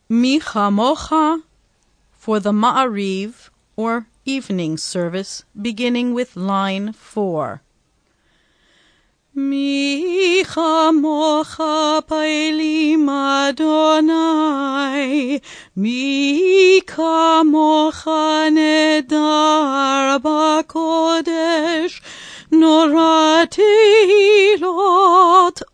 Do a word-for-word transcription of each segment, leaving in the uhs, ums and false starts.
Mi Chamocha for the Ma'ariv, or evening service, beginning with line four. Mi chamocha pailim Adonai, mi kamocha nedar b'kodesh, nora tehilot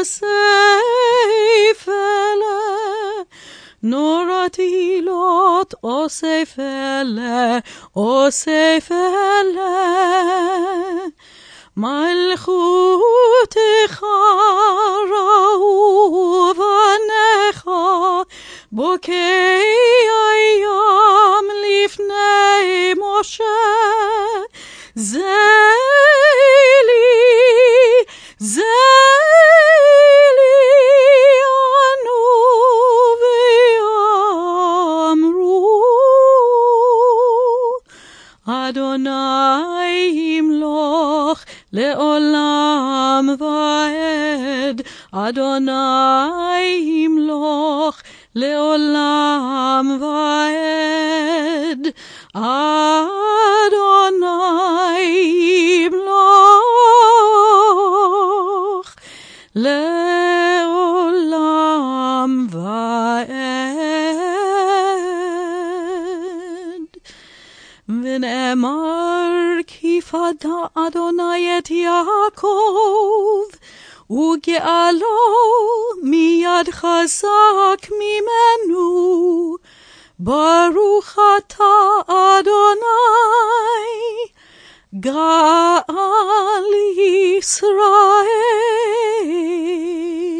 osef ele, nora tehilot osef ele, osef ele. Malchutecha ra'uvanecha bokei ayam lifnei Moshe Zeli Zeli anu ve'amru Adonai imloch Le'olam va'ed, Adonai imloch le'olam va'ed, Adonai imloch le'olam va'ed. V'ne'emar ki fada Adonai et Yaakov, uge'alo miyad chazak mimenu, Baruch ata Adonai, Ga'al Yisrael.